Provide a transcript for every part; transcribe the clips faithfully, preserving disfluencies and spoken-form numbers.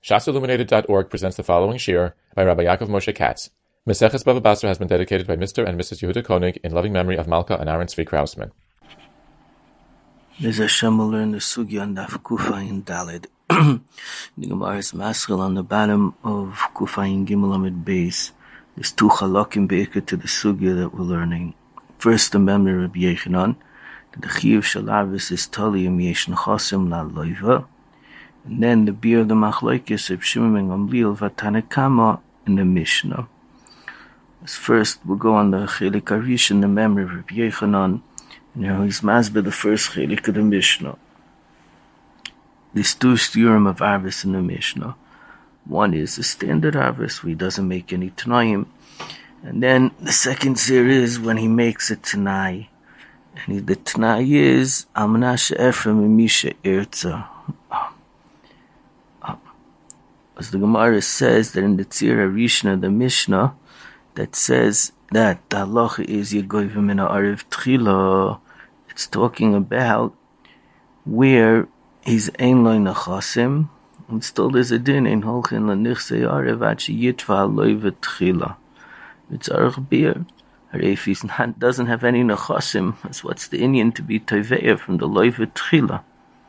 Shas Illuminated dot org presents the following shir by Rabbi Yaakov Moshe Katz. Maseches Bava Basra has been dedicated by Mister and Missus Yehuda Koenig in loving memory of Malka and Aaron Tzvi Krausman. There's Hashem will learn the Sugya on Daf Kufayin Daled. The Gemara is maskil on the bottom of Kufayin Gimel Amid Beis. There's two chalakim be'ikah to the Sugya that we're learning. First, the memory of Yechanan. The Chiyuv Shalavis is Tali Yem Yesh Nechasim La Loiva. And then the beer of the Machlokes of Shimon ben Gamliel Vatanakama in the Mishnah. First, we'll go on the Chelik Arishan, the memory of Rabbi Yechanan, and how he's masbeh the first Chelik of the Mishnah. There's two sturim of Arvis in the Mishnah. One is the standard Arvis, where he doesn't make any Tanayim. And then the second series is when he makes a Tanai. And he, the Tanai is Amnashe Ephraim and Misha Irza. As the Gemara says that in the Tzir Rishna, the Mishnah, that says that the halacha is Yegoyvim in Ariv Tchila, it's talking about where he's Ein Lo Nechasim, and still there's a din in Holchin Lanichse Ariv Achi Yitva Loiva Tchila. It's Arach Beer. If he doesn't have any Nechasim, that's what's the Indian to be Toveya from the Loiva Tchila.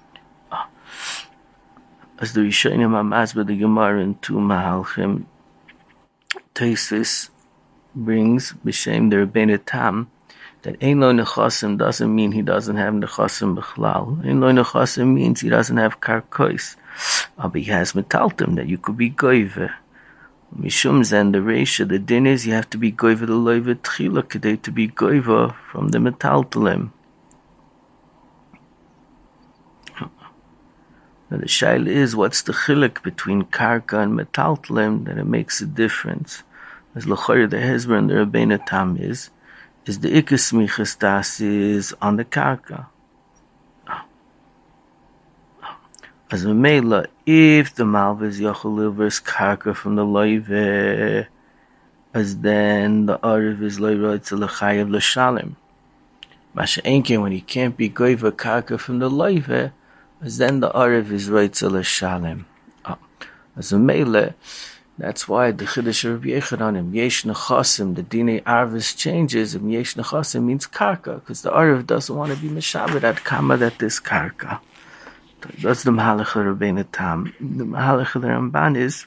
As the Rishonim Amazba the Gemara in two Mahalchim, Tosfos brings B'Shem the Rebbeinu Tam that Ein Lo Nechasim doesn't mean he doesn't have Nechasim B'chlal. Ein Lo Nechasim means he doesn't have Karkois. But he has Metaltim that you could be Goyve. Mishum Zen the Reisha, the din is you have to be Goyve the Loiva Tchila Kedei to be Goyve from the Metaltalim. Now the shaila is, what's the chilek between karka and metaltalim that it makes a difference? As l'chayr the hezber and the Rebbeinu Tam is, is the ikas smichas das is on the karka. As a meila, if the malva is yachol livers karka from the loive, as then the ariv is loiv to l'chayev l'shalim. Masha enke, when he can't be goiva karka from the loive, as then the Ariv is right to Shalem. Oh. As a Meile, that's why the Chiddush of Rabbi Yechanan, Im Yesh Nechasim, the Dinei Arvis changes, Im Yesh Nechasim means Karka, because the Ariv doesn't want to be Meshaber at Kama that this Karka. That's the Mahalach of Rebbeinu Tam. The Mahalach of the Ramban is,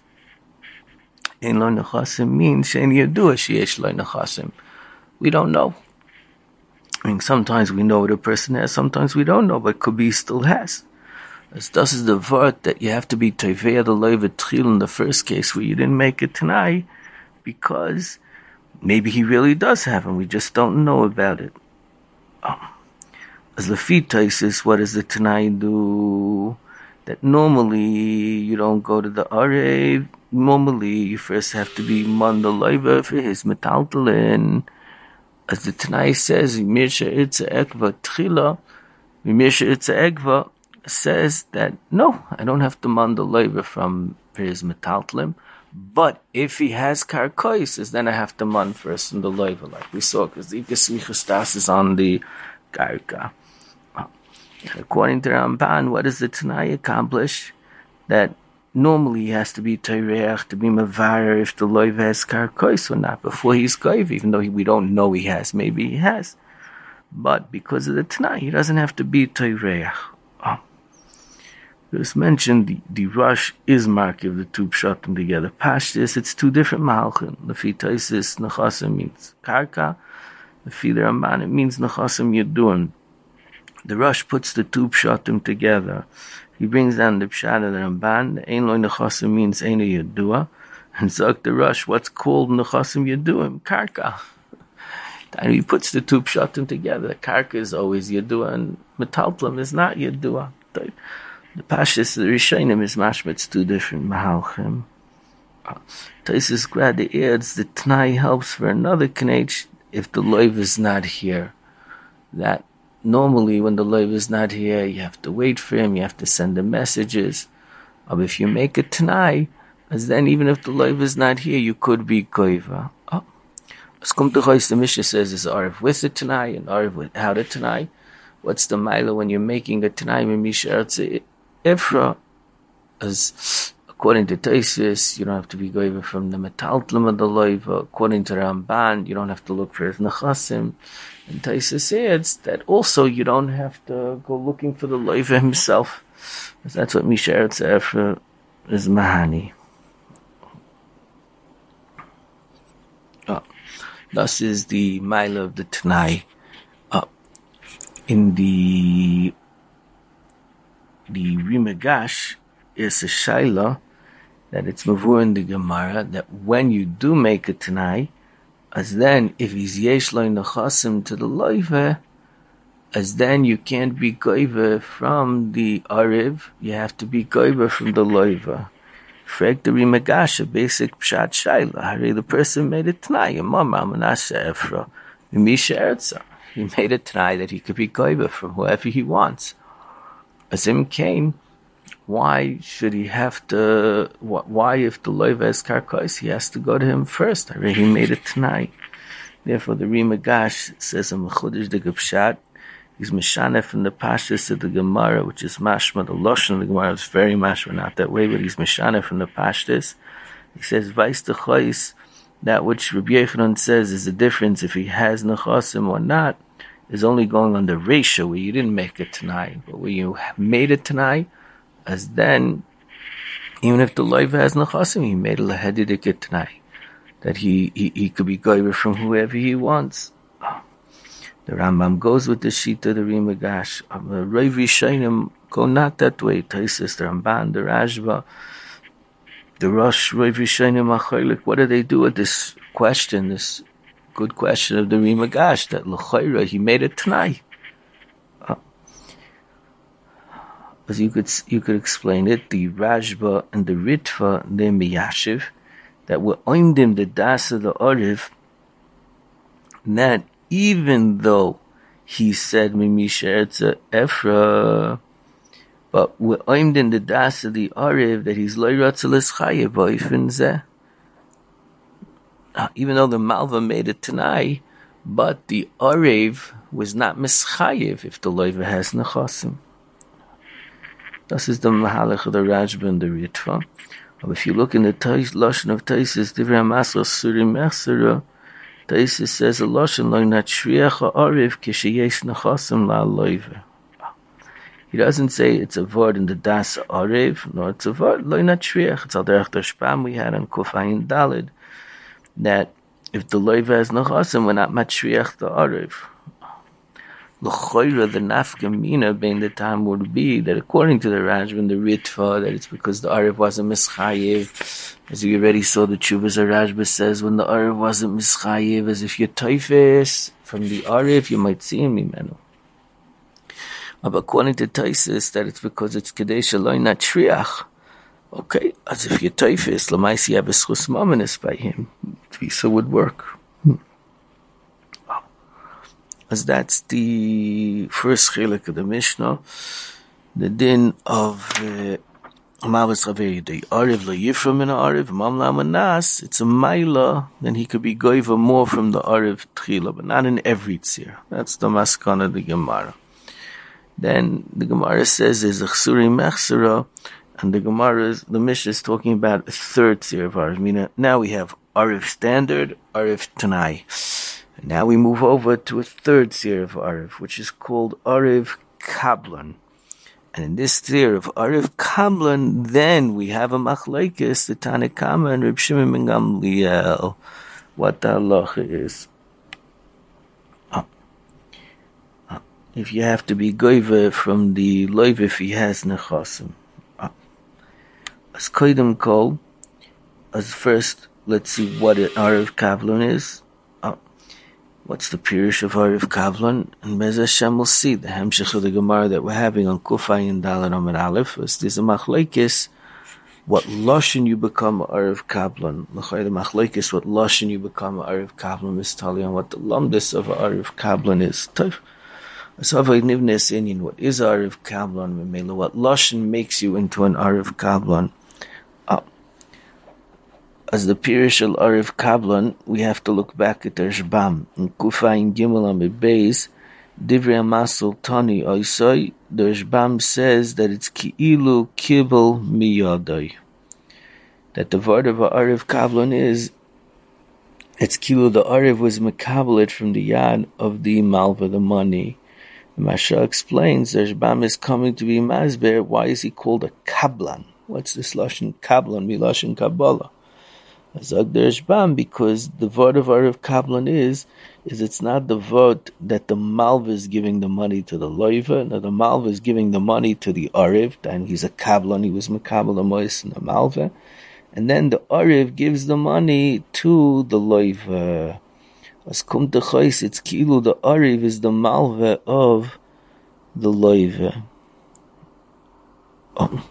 Ein Lo Nechasim means Shein Yadua Sheyesh Lo Nechasim. We don't know. I mean, sometimes we know what a person has, sometimes we don't know, but could be still has. As this is the word that you have to be Toveya the Loiva Tchil in the first case where you didn't make it Tanai, because maybe he really does have him, we just don't know about it. Um, as Lafi Taisis, what does the Tanai do? That normally you don't go to the Arev, normally you first have to be Manda Loiva for his Metaltalin. As the Tanai says, Mirsha Itza Ekva Tchila, Mirsha Itza Ekva, says that, no, I don't have to man the loiva from his metaltlim, but if he has karkois, then I have to man first in the loiva, like we saw, because the ikasmichastas is on the karka. According to Ramban, what does the Tanai accomplish? That normally he has to be teireach to be mavar if the loiva has karkois or not, before he's goiv, even though he, we don't know he has, maybe he has. But because of the Tanai, he doesn't have to be teireach. Oh. It's mentioned the, the rush is mark of the two pshatim together. Pashtis, it's two different malchim. Lefi Taisis, Nechasim means karka. Lefi the Ramban, it means Nechasim Yadun. The rush puts the two pshatim together. He brings down the pshat of the Ramban. The Ein Lo Nechasim means Ein Yadua. And Zok the rush, what's called Nechasim Yaduim? Karka. And he puts the two pshatim together. Karka is always Yadua, and Metaltlam is not Yadua. The Pashas, the Rishonim is mashmitz two different mahalchim. Taisus Grad adds the Tanai helps for another knech if the loiv is not here. That normally when the loiv is not here, you have to wait for him, you have to send him messages. But if you make a Tanai, as then even if the loiv is not here, you could be goiva. Oh. As Kum Tuchais, the Mishnah says is Arif with the Tanai and Arif without a Tanai. What's the Maila when you're making a Tanai Misha Artze Efra? As according to Taisus, you don't have to be goyver from the metaltlim of the loiva. According to Ramban, you don't have to look for his nechasim. And Taisus adds that also you don't have to go looking for the loiva himself. Because that's what Misha Eretz Ephra is mahani. Oh. Thus is the Maila of the Tanai. Oh. In the the Rimagash is a Shaila that it's mavur in the Gemara that when you do make a Tanai, as then if he's yesh lo nechasim to the loiva, as then you can't be goiva from the ariv, you have to be goiva from the loiva. Frek the Rimagash, a basic pshat Shaila. Hari the person made a Tanai, Imam Menashe Ephra, Misha Eretza. He made a Tanai that he could be goiva from whoever he wants. Azim came, why should he have to, why if the loiva is karkos, he has to go to him first? I already made it tonight. Therefore the Rimagash says a mechudesh de gepshat, he's meshana from the pashtus of the Gemara, which is mashma, the loshen of the Gemara is very mashma, not that way, but he's meshana from the pashtus. He says, vais de chois, that which Rabbi Yochanan says is the difference if he has nechasim or not, is only going on the ratio where you didn't make it tonight, but where you made it tonight, as then, even if the loiva has nechasim, he made a lahedidik tonight, that he, he, he could be goyver from whoever he wants. Oh. The Rambam goes with the shita, the Rimagash. Um, the Rav Rishayim go not that way. Taisus, the Ramban, the Rashba, the Rosh Rav Rishayim Acholik. What do they do with this question, this good question of the Rimagash, that l'chayra he made it tonight. Uh, as you could you could explain it, the Rashba and the Ritva, they're miyashiv, that were oimdim the das of the Oriv, that even though he said Mimisha Eretz Ephra, but we're oimdim the das of the Oriv that he's loyratzelis chayev ba'ifin zeh. Uh, even though the Malva made it Tanai, but the Arev was not mischayev if the loiva has nechasim. This is the mahalach of the Rashba and the Ritva. But if you look in the tais, Lashon of Taisus, Divrei HaMasra Surim Echsera, Taisus says a Lashon lo natshriach ha'arev kisheyesh nechasim la loiva. He doesn't say it's a word in the das Arev, nor it's a word lo natshriach. It's al derech der Shpam we had on Kufayin Dalid, that if the loiva has nechasim, we're not matshriach the arev. L'choira, the nafka mina bein the time would be that according to the Rashba and the Ritva, that it's because the arev wasn't mischayev. As you already saw, the Chuvas of Rashba says when the arev wasn't mischayev, as if you're toifes from the arev, you might see him imenu. But according to Taisus, that it's because it's kadesh aloi not shriach. Okay, as if you're toifes, l'maisi have a schus mamanis by him. Visa would work. Hmm. Oh. As that's the first chilek of the Mishnah, the din of Mavis Chaveri, the Arev lo yifra min ha'arev, mamla manas, it's a maila, then he could be goiva more from the Arev tchila, but not in every tzir. That's the maskana of the Gemara. Then the Gemara says there's a chsuri mechsera, and the Gemara, is, the Mishnah is talking about a third tzir of Arev. Meaning, now we have Arev standard, Arev Tanai. And now we move over to a third tzir of Arev, which is called Arev Kablan. And in this tzir of Arev Kablan, then we have a machlekes, the Tanakama and Reb Shimon ben Gamliel, what the halacha is. Oh. Oh. If you have to be goiva from the loiv if he has nechasim. As koydem kol, as first, let's see what an Arev Kavlan is. Uh, what's the pirush of Arev Kavlan? And Bez Hashem will see the hemshech of the Gemara that we're having on Kufay and Dalet Amud Aleph. As there's a machlekes, what lashon you become Arev Kavlan. The machlekes, what lashon you become Arev Kavlan is tali on what the lumdis of Arev Kavlan is. So what is Arev Kavlan? What lashon makes you into an Arev Kavlan? Uh, as the Pirush al Arev Kablan, we have to look back at the Rashbam. In Kufayin Gimel Amid Beis, Divrei HaMasal Tani Oisoi, the Rashbam says that it's Ki'ilu Kibel Miyadoi. that the word of Ariv Kablan is, it's kilo the Ariv was mekabelet from the yad of the malva, the money. The Masha explains the Rashbam is coming to be masber. Why is he called a kablan? What's this lashon kablan? Milashon Kabbalah. Azag the Rashbam, because the word of Ariv Kablan is, is it's not the word that the malva is giving the money to the loiva. No, the malva is giving the money to the Ariv. Then he's a kablan. He was mekabel amois in the malva. And then the Ariv gives the money to the loiva. As kum techais, it's kilu the Ariv is the malva of the loiva. Oh.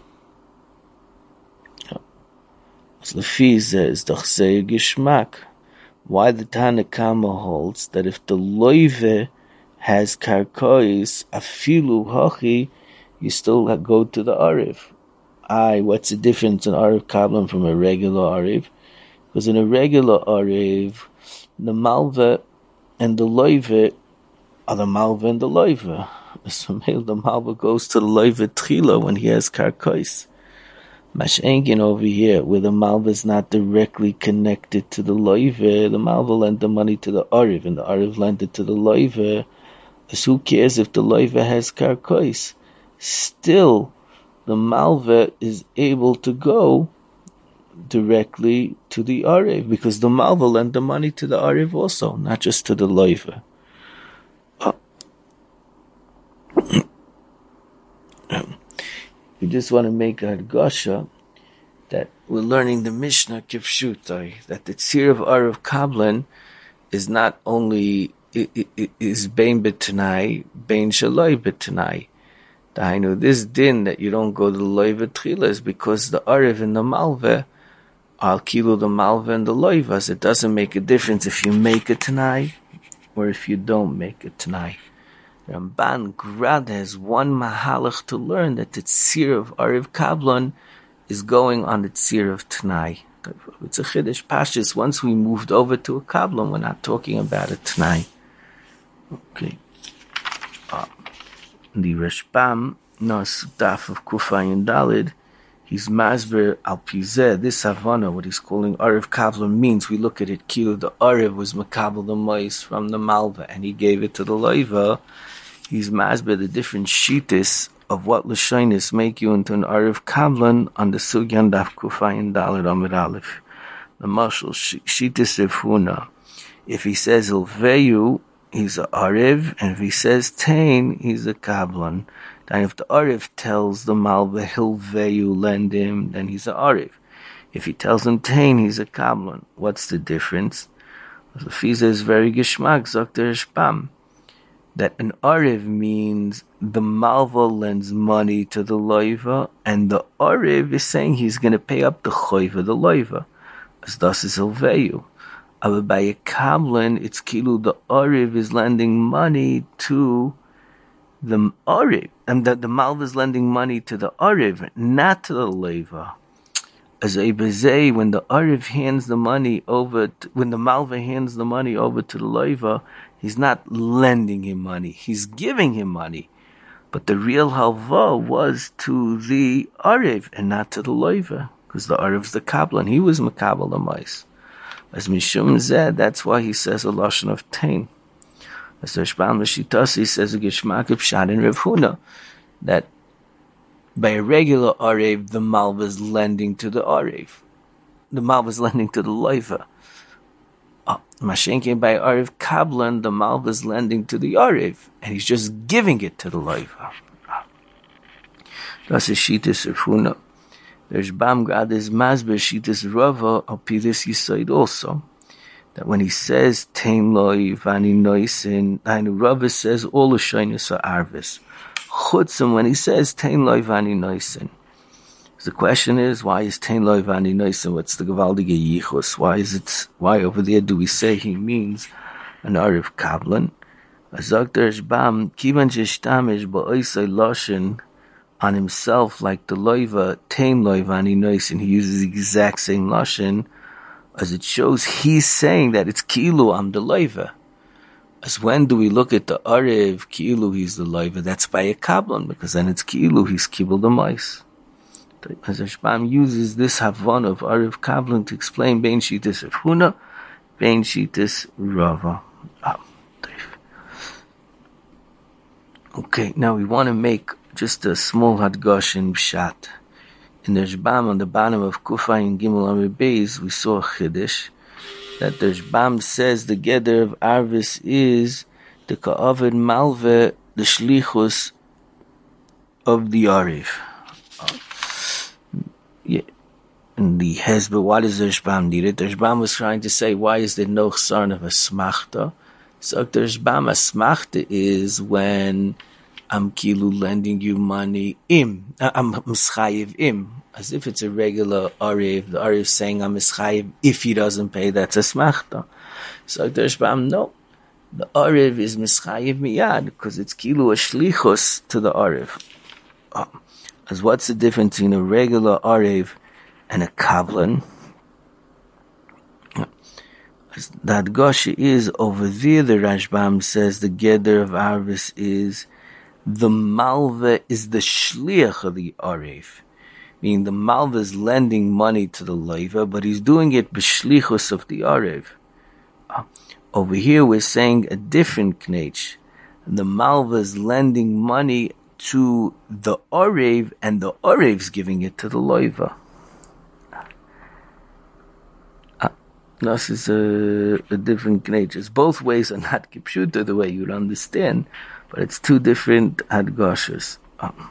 As Lefi says, Dachsei Gishmak. Why the Tanakama holds that if the loiva has karkois, afilu hachi, you still go to the Ariv. Aye, what's the difference in Ariv Kablan from a regular Ariv? Because in a regular Ariv, the malva and the loiva are the malva and the loiva. So the malva goes to the loiva tchila when he has karkois. Mashenkin over here, where the malva is not directly connected to the loiva, the malva lent the money to the Ariv, and the Ariv lent it to the loiva. So who cares if the loiva has karkois? Still, the malva is able to go directly to the Ariv, because the malva lent the money to the Ariv also, not just to the loiva. Oh. We just want to make a hadgasha that we're learning the Mishnah Kipshutai, that the tzir of Ariv Kablan is not only is bein b'tanai, bein shaloi b'tanai. I know this din that you don't go to the loiva tchila is because the Ariv and the malva are kilo the malva and the loivas. It doesn't make a difference if you make a tanai or if you don't make a tanai. Ramban Grad has one mahalach to learn that the tzir of Ariv Kablan is going on the tzir of Tanai. It's a chiddush pashtus. Once we moved over to a Kablan, we're not talking about a Tanai. Okay. Uh, the Rashbam, no sutaf of Kufayin Dalid, he's masber al pizeh. This Havana, what he's calling Ariv Kablan, means we look at it. Kilo the Ariv was makabel the mais from the malva, and he gave it to the loiva. He's masber the different shitas of what l'shainis make you into an Ariv Kablan on the Sugyan Daf Kufayin Dalid Amid Aleph. The marshal shitas Rifuna. If he says ilveyu, he's a Ariv, and if he says tain, he's a Kablan. Then if the Ariv tells the malva hilveyu lend him, then he's a Ariv. If he tells him tain, he's a Kablan. What's the difference? The Fiza is very gishmak, Zokter Shpam. That an Ariv means the malva lends money to the loiva, and the Ariv is saying he's going to pay up the choiva, the loiva. As thus is ilveyu. But by a Kablan, it's kilu the Ariv is lending money to the Ariv, and that the malva is lending money to the Ariv, not to the loiva. As a bezei, when the Ariv hands the money over, to, when the malva hands the money over to the loiva, he's not lending him money, he's giving him money. But the real halva was to the Ariv and not to the loiva, because the Ariv's the Kablan, he was makabel the mais. As Mishum Zed, that's why he says a lashon of tain. As the Rashbam Lashitasi says a geshmak of Pshat in Rav Huna, that by a regular Ariv, the malva is lending to the Ariv. The malva is lending to the loiva. Oh, Mashenke by Ariv Kablan, the malva is lending to the Ariv, and he's just giving it to the loiva. That's a shitas Rav Huna. There's Bamgad is Masber Shitas Rava al Pilis Yisaid also. That when he says Tein Loi Vani Noisin, Hainu Rava says all the shyness are Arvis. Chutzim when he says Tein Loi Vani Noisin. So the question is, why is Tein Loi Vani Noisin? What's the Gavaldige Yichus? Why is it, why over there do we say he means an Ariv Kablan? Azak Dersh Bam, Kivan Jishtamish Ba'oisai Loshin, on himself, like the loiva, tame loiva, and he knows, and he uses the exact same lashon, as it shows he's saying that it's kilu, I'm the loiva. As when do we look at the Ariv, kilu, he's the loiva? That's by a kablan, because then it's kilu, he's kibul the mice. As Rashbam uses this Havana of Ariv Kablan to explain Bein Shitas of Huna, Bein Shitas Rava. Ah, okay, now we want to make just a small Hadgosh in Pshat. In the Rashbam on the bottom of Kufa and Gimel Amid Beis, we saw a Chiddush that the Rashbam says the Geder of Arvis is the Ka'avid Malve, the Shlichus of the Ariv. Yeah. In the Hezbollah, what does the Rashbam need it? The Rashbam was trying to say, why is there no chsarn of a smachta? So the Rashbam, a smachta is when I'm kilu lending you money im, uh, I'm mischayiv im, as if it's a regular Ariv. The Ariv saying I'm mischayiv if he doesn't pay, that's a smachta. So the Rashbam, no. The Ariv is mischayiv miyad, because it's kilu a shlichus to the Ariv. Um, As what's the difference between a regular Arev and a Kablan? As that Gosha is over there, the Rashbam says the Geder of Arvis is the Malva is the Shliach of the Arev. Meaning the Malva is lending money to the Leiva, but he's doing it b'shlichus of the Arev. Uh, over here we're saying a different knech. The Malva is lending money to the Orev, and the Orev's giving it to the Loiva. Uh, this is a, a different knech. Both ways are not kipshuta the way you'd understand, but it's two different hadgoshas. Um,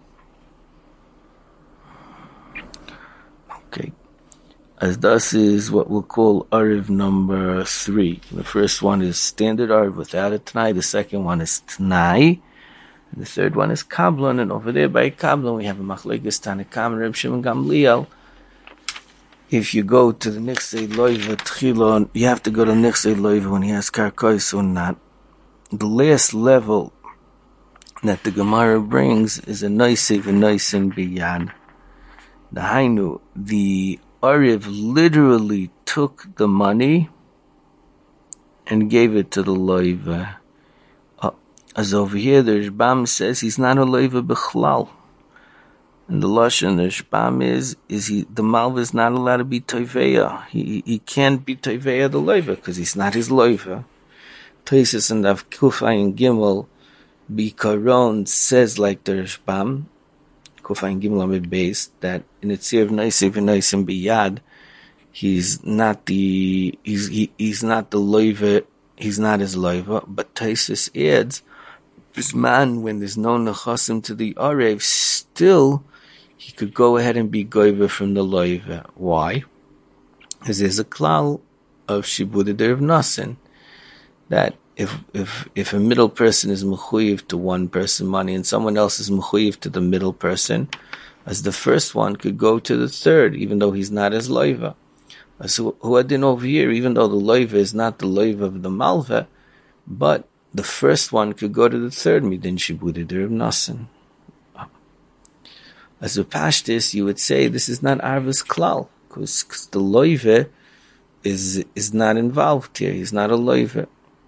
okay. As thus is what we'll call Orev number three. The first one is standard Orev without a Tanai. The second one is Tanai. The third one is Kablan, and over there by Kablan we have a Machlekes Tanakam, Reb Shimon Gamliel. If you go to the Nixei Loiva Tchilon, you have to go to Nixei Loiva when he has Karkois or not. The last level that the Gemara brings is a Noisiv and Noisin Biyad. The Hainu, the Ariv literally took the money and gave it to the Loiva. As over here, the Rashbam says he's not a loiva b'chlal. And the lashon the Rashbam is, is he, the malva is not allowed to be toiveya. He, he can't be toiveya the loiva, because he's not his loiva. Toises and Av Kufay and Gimel, Bikaron says like the Rashbam, Kufay and Gimel Amid Beis, that in Etzir V'Noisiv V'Noisim Biyad, he's not the, he's, he, he's not the loiva, he's not his loiva, but Toises adds, this man, when there's no nechasim to the Arev, still, he could go ahead and be goiva from the loiva. Why? Because there's a klal of shibud der of nasin, that if if if a middle person is mechuyev to one person money and someone else is mechuyev to the middle person, as the first one could go to the third, even though he's not his loiva. So who had been over here, even though the loiva is not the loiva of the malva, but the first one could go to the third midin shibud der of nasin. As a pashtis, you would say this is not arvus klal, because the loiva is is not involved here. He's not a loiva.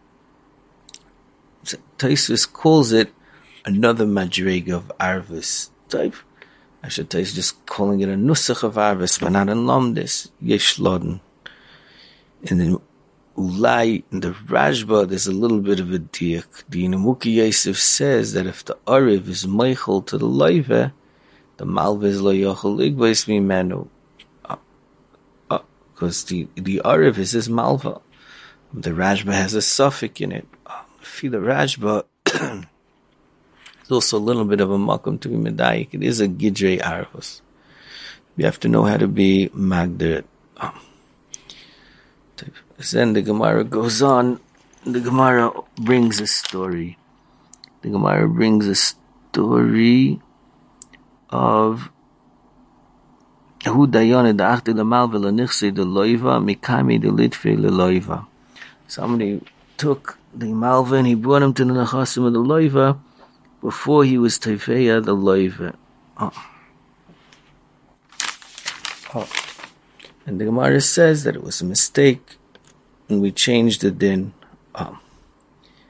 So, Taisus calls it another madrega of arvus type. I should say just calling it a nusach of arvus, but not in lomdis yesh loden. And then Ulai, in the Rashba, there's a little bit of a diak. The Nemuki Yosef says that if the Ariv is meichel to the loiva, the malva is lo yochel igbeis mimenu. Because the, the Ariv is his malva. The Rashba has a suffix in it. If the Rashba, there's also a little bit of a makom to be medayik. It is a gidrei arvus. You have to know how to be magdir. Then the Gemara goes on. The Gemara brings a story. The Gemara brings a story of Hu Dayan da'achti l'mal v'lanichsi de loiva mikami de litfi leloiva. Somebody took the malva and he brought him to the nechasim of the loiva before he was teifeya the loiva. Oh. Oh. And the Gemara says that it was a mistake, and we changed the din. Um,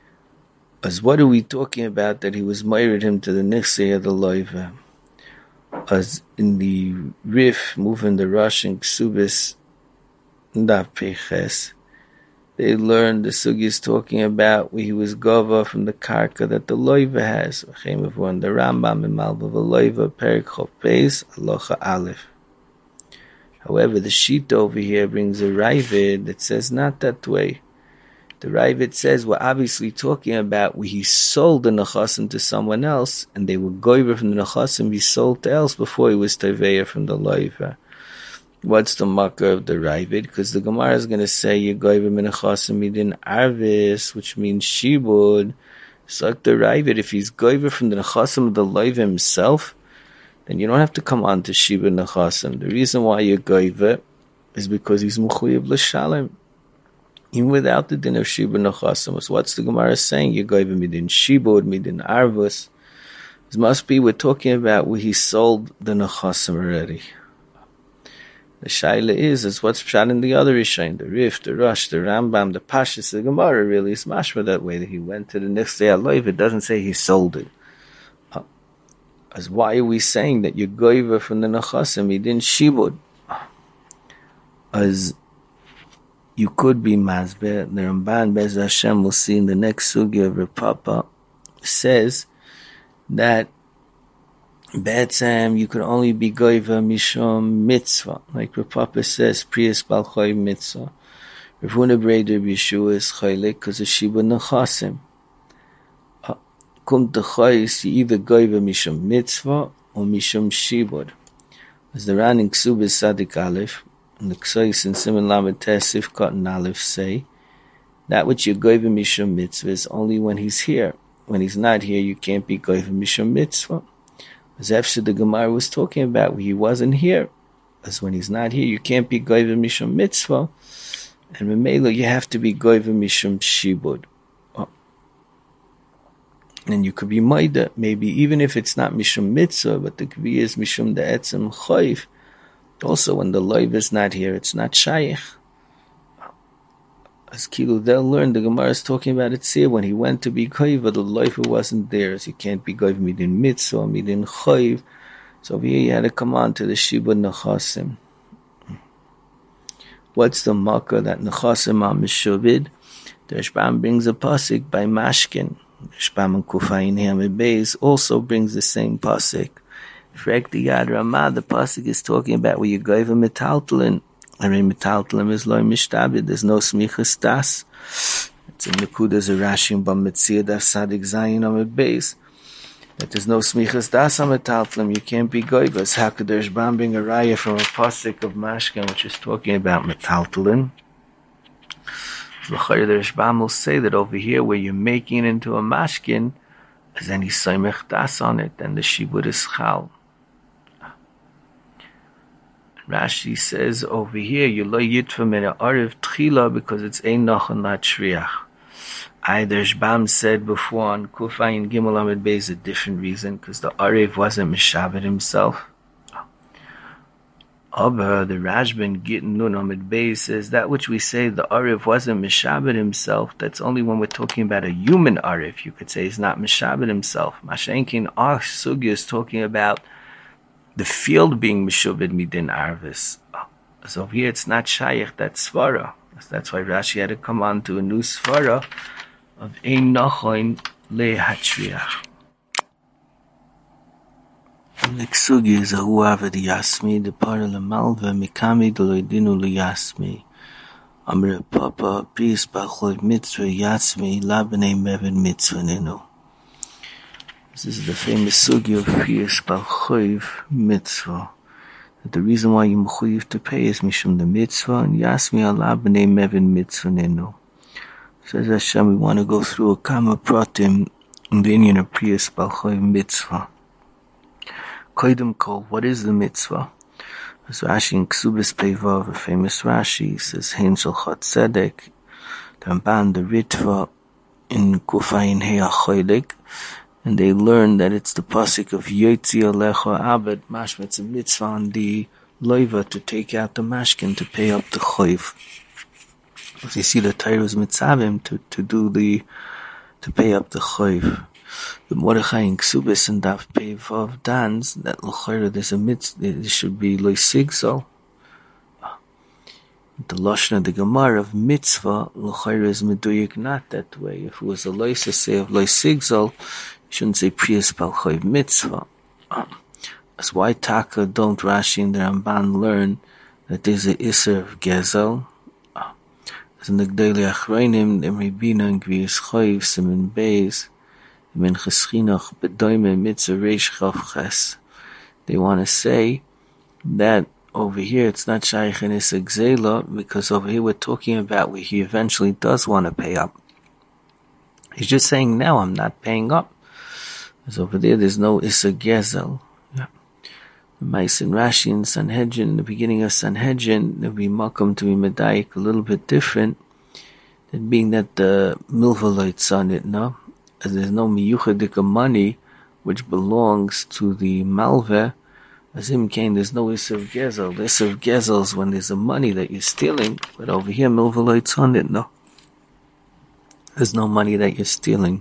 as what are we talking about that he was married him to the nixi of the loiva? as in the Rif, moving the Rush and Ksubis Daf Peches, they learned the Sugi is talking about where he was Gova from the Karka that the Loiva has. The Rambam in Malva Loiva, Perik Chof Beis, Aloha Aleph. However, the sheet over here brings a Ravid that says not that way. The Ravid says we're obviously talking about where he sold the Nechasim to someone else, and they were Goyver from the Nechasim he sold to else before he was Teveya from the Loiva. What's the marker of the Ravid? Because the Gemara is going to say you Goyver min Nechasim midin Arvis, which means Shibud. So like the Ravid, if he's Goyver from the Nechasim of the Loiva himself, then you don't have to come on to Shibud Nechasim. The reason why you're Goyver is because he's Mechuyev L'Shalem. Even without the din of Shibud Nechasim. So what's the Gemara saying? You're Goyver midin Shibud, midin Arvis. This must be we're talking about where he sold the Nechasim already. The Shaila is, is what's pshat in the other Rishain, the Rif, the Rush, the Rambam, the Pashas, the Gemara really is mashma that way, that he went to the next day alive. It doesn't say he sold it. Uh, as why are we saying that you're Goyver from the Nechasim, he didn't Shibud? As you could be Mazbeh, the Ramban Bez Hashem will see in the next Sugi of Rav Papa, says that Be'etzem, you could only be Goyva Mishom Mitzvah. Like Rav Papa says, Priyas Balchoy Mitzvah. Rav Huna Breder Yeshua is Chaylik because of Shibud Nechasim. Kum T'chayis, you either Goyva Mishom Mitzvah or Mishom Shibud. As the Ran in Ksubis Sadik Aleph, and the Ksayis in Siman Lamed Tesif Cotton Aleph say, that which you Goyva Mishom Mitzvah is only when he's here. When he's not here, you can't be Goyva Mishom Mitzvah. As Efshad the Gemara was talking about, where he wasn't here. As when he's not here, you can't be Goyva Mishum Mitzvah. And Memela, you have to be Goyva Mishum Shibud. Oh. And you could be Maida, maybe even if it's not Mishum Mitzvah, but the Kvi is Mishum De'etzem Chayv. Also, when the Loiv is not here, it's not Shaykh. As Kilu, they'll learn, the Gemara is talking about it here, when he went to be Goyva, the Loiv wasn't there, so you can't be Goyva Midin Mitzvah, Midin Chayv. So over here you had to come on to the Shibud Nechasim. What's the Makkah that Nechasim are Meshuved? The Rashbam brings a pasuk by Mashkin. The Rashbam and Kufayin Hamid Beis also brings the same pasuk. Frek the Yad Ramah, the pasuk is talking about where you Goyva Metaltalin. I mean, Metaltalim is loy mishtabid. There's no smichas das. It's in Nekudas Rashi and Bamitzia Daf Sadik Zayin on the base. That there's no smichas das on Metaltalim. You can't be goyvas. How could the Rashbam bring a raya from a pasuk of Mashkin, which is talking about Metaltalim? The Rashbam will say that over here, where you're making it into a Mashkin, is any soymech das on it, then the shibud is chal. Rashi says over here, you lo yitva min ha'ariv tchila because it's ein nachon lat shriach. Either Shbam said before on Kufayin Gimel Amid Beis a different reason because the Ariv wasn't mishabed himself. Aber the Rashban Gittin Nun Amid Beis says that which we say the Ariv wasn't mishabed himself. That's only when we're talking about a human Ariv. You could say he's not mishabed himself. Mashenkin our sugya is talking about the field being Meshuved Midin Arvis. So over here it's not Shaykh, that's Svara. That's why Rashi had to come on to a new Svara of Ein Nachoin Le Hatzriach. The next sugi is a Huavad Yasmi, the Parla Malva, Mikami Deloidinu Yasmi. Amre Papa, Prius Bachloid Mitzvah Yasmi, Labane Mevin Mitzvah Ninu. This is the famous sugi of Prius Bachloid Mitzvah. That the reason why you mechuyev to pay is Mishum the Mitzvah, and Yasmi Allah B'nei Mevin Mitzvah Ninu. Says Hashem, we want to go through a Kama Pratim in the Indian of Prius Bachloid Mitzvah. Koidem Kol, what is the mitzvah? As Rashi in Ksubis Peivav, a famous Rashi, says Hein Shel Chot Tzedek, the Ramban, the Ritva, in Kufayin Hei HaChoylik, and they learn that it's the pasuk of Yotzi Alecha Abed, mashma, it's a mitzvah on the loiva to take out the mashkin, to pay up the choiv. As you see, the Torah is mitzavim to, to do the, to pay up the choiv. The Mordechai in Ksubis and Daf Pei of Dans that l'chayra there's a mitzvah, there should be lo sigzol. The Lashon of the Gemara of mitzvah l'chayra is meduyik not that way. If it was a loisa say of lo sigzol, you shouldn't say priyas bal chayv mitzvah. Um, that's why Taka don't Rashi and the Ramban learn that there's a iser of gezel. Uh, as in the Gdei Achreinim, the Rebina and Gvius Chayv Simin Beis. They want to say that over here it's not shaykh in Issa Gzela, because over here we're talking about where he eventually does want to pay up. He's just saying now I'm not paying up. Because over there there's no Issa Gezel. Yeah. The Mais and Rashi and Sanhedrin, the beginning of Sanhedrin, there'll be Malcolm to be Medayik a little bit different, than being that the Milvalites on it, no? As there's no miyuchadika money which belongs to the malveh, as im kain, there's no isser of gezel. The isser of gezel is when there's a money that you're stealing, but over here milvah on it, no. There's no money that you're stealing.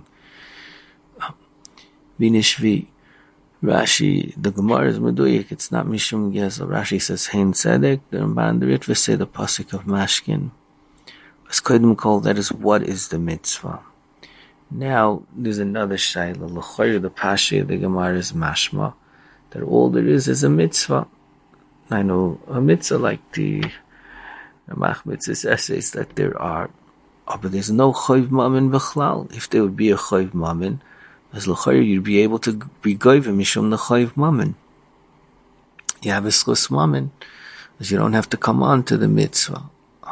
Binishvi, Rashi, the Gemara is meduyik, it's not mishum gezel. Rashi says hein tzedek, the Ramban the Ritva say the pasuk of Mashkin. As kodim kol, that is what is the mitzvah. Now, there's another shayla. L'chayr, the Pasha of the Gemara is mashma, that all there is is a mitzvah. I know a mitzvah like the Ramach Mitzvah's essays that there are, oh, but there's no chayv mamin b'chlal. If there would be a chayv mamin, as l'chayr, you'd be able to be goyve mishum the chayv mamin. You have a schus mamin, as you don't have to come on to the mitzvah.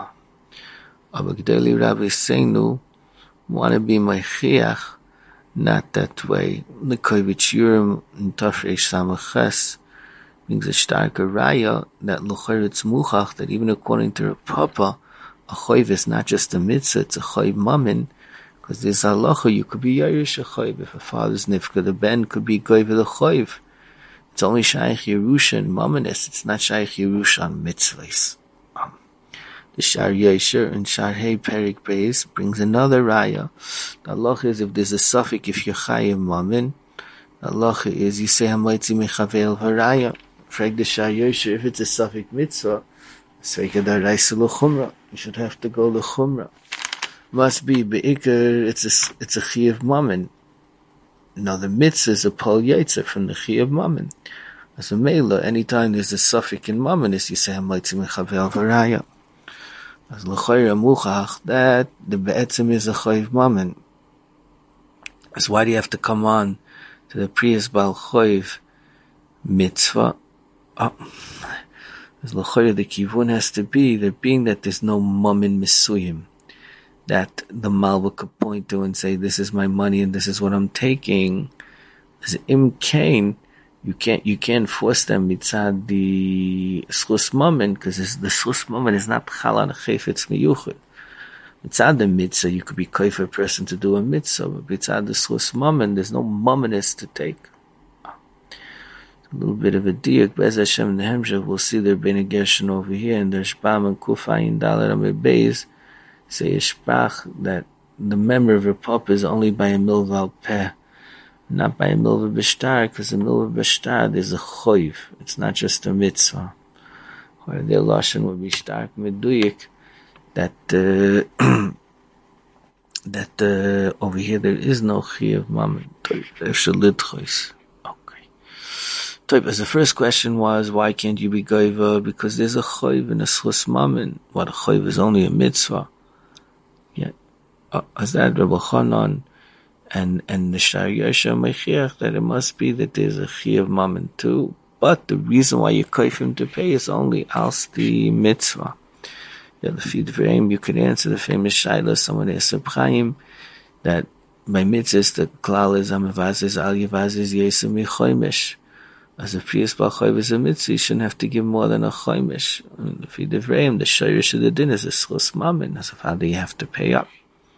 Abba Gdeli Rabbi Seinu want to be meichiach, not that way. L'koivich Yurim in Tafresh Samaches means a starker raya that l'chayr it's muchach, that even according to Rav Papa, a chayv is not just a mitzvah, it's a chayv mamin, because there's halacha, you could be yairish a chayv. If a father's nifka, the ben could be goyve the chayv. It's only shaykh Yerusha and maminis, it's not shaykh Yerusha on mitzvahs. The Shar Yesher and Shar Hey Perik Beis brings another raya. The halacha is if there's a suffix, if you're chayiv mamin, the halacha is you say hamaitzi mechavel haraya. Frag the Shar Yesher, if it's a suffix mitzvah, sveika daraisa l'chumra. You should have to go l'chumra. Must be beikar. It's a it's a chayiv mamin. Now the mitzvah is a pol yetzer from the chayiv mamin. As a meila, anytime there's a suffix in mamin, is you say hamaitzi mechavel haraya. As l'chayra muchach, that the be'etzim is a chayv mamin. That's why do you have to come on to the priyas bal chayv mitzvah? Oh. As l'chayra, the kivun has to be, there being that there's no mamin misuyim, that the malva could point to and say, this is my money and this is what I'm taking. As im kain, You can't, you can't force them mitzad the schus mammon, because the schus mammon is not chal on a chayfetz miyuchid. Mitzad the mitzvah, you could be koyf a person to do a mitzvah, but mitzad the schus mammon, there's no mammonis to take. A little bit of a diak, Bez Hashem in the Hemshech, we'll see there being a gershon over here, and there's Shpam and Kufayin Dalar Amir Beis, say a shpach that the memory of a pop is only by a milval peh, not by a milva b'shtar, because a milva b'shtar is a choiv. It's not just a mitzvah. Or their lashon would be stark meduyik, that uh, that uh, over here there is no chiyuv mammon. Okay. As the first question was, why can't you be goiva? Because there's a choiv and a schus mammon. What, a choiv is only a mitzvah. Yeah. Uh, as that Rabbi Chanan and and the Shar Yosha Mechiach, that it must be that there's a chiyuv mammon too. But the reason why you koyf him to pay is only als the mitzvah. Yeah, the feed frame, you could answer the famous shaila, someone asked Reb Chaim, that by mitzvahs the klal is amavazes al yavazes yesem michoymish. As a priyas bal choyv is a mitzvah, you shouldn't have to give more than a choymish. I mean, the feed frame, the shayrish of the din is a schus mammon, as of how do you have to pay up.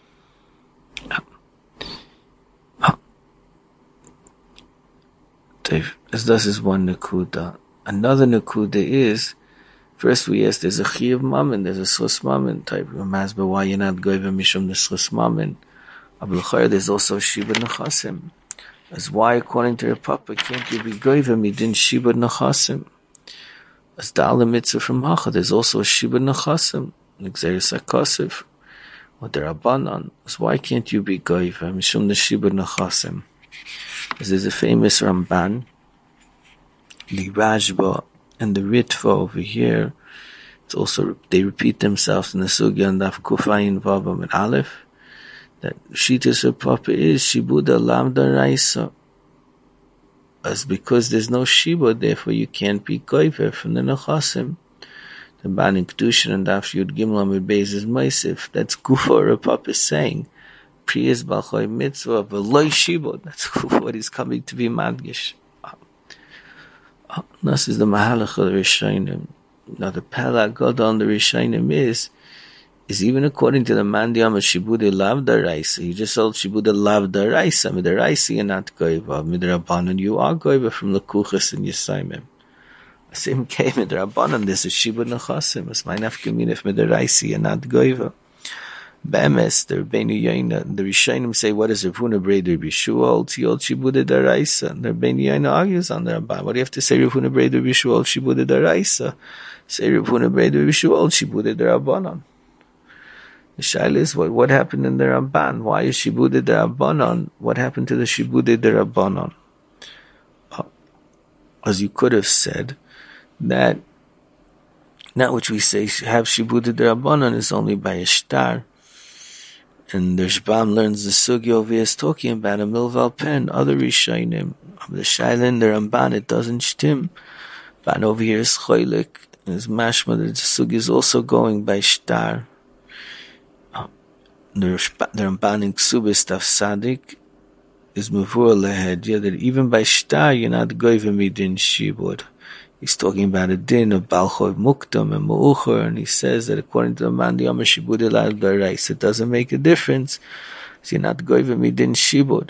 As this is one nakuda. Another nakuda is, first we asked, there's a chiyuv mammon, there's a schus mammon type of masba, why you're not goyva mishum the schus mammon. Abul Chayr, there's also shiva nechasim. As why, according to Rav Papa, can't you be goyva midin shibud nechasim? As the Ala mitzvah from Hacha, there's also a shibud nechasim, Nexeris HaKosef, or the Rabbanan. As why can't you be goyva mishum the shibud nechasim? As there's a famous Ramban, the Rajba and the Ritva over here. It's also, they repeat themselves in the Sugya and Daf Kufayin Vavam and Aleph, that Shitas Rav Papa is Shibuda Lamda Raisa. As because there's no Shibud, therefore you can't be Goyver from the Nechasim. The Ban in Kedushin and Daf Yud Gimel Amid Beis is Meisif. That's Gufa Rav Papa is saying. Priyas Balchoy Mitzvah, V'loi Shibud. That's Gufa what he's coming to be Madgish. This is the Mahalach of the Rishonim. Now the Pala God on the Rishonim is, is even according to the Mandiyam of Shibuda Lav Daraisa. You just told Shibuda Lav Daraisa. Midaraisa you're not Goyva. Midrabanan you are Goyva from Lekuchas and Yisayimim. Same came Midrabanan. This is Shibud Nechasim. It's my nafkamin if Midaraisa you're not Goyva. Bemes, the Rebbeinu Yoina, the Rishonim say, what is Rav Huna Breder Bishual? Tziol Shibuda Daraisa. The Rebbeinu Yoina argues on the Ramban. What do you have to say, Rav Huna Breder Bishual Shibuda Daraisa? Say Rav Huna Breder Bishual Shibuda Darabanan. The shaila is, what, what happened in the Ramban? Why is Shibuda Darabanan? What happened to the Shibuda Darabanan? Uh, as you could have said, that not which we say have Shibuda Darabanan is only by a star. And the Shbam learns the Sugya over here is talking about a Milval pen, other Rishonim. The shaila in the Ramban, it doesn't shtim. But over here is Choylik. Is mashma that the Sugya is also going by star. Um, the Ramban in Ksubis Taf Sadik is mavur lehedya that even by star you're not goyva midin shibud. He's talking about a din of balchov muktam and ma'ucher, and he says that according to the man the Yom Shibud Elad Darais, it doesn't make a difference. So you're not goyva midin shibud.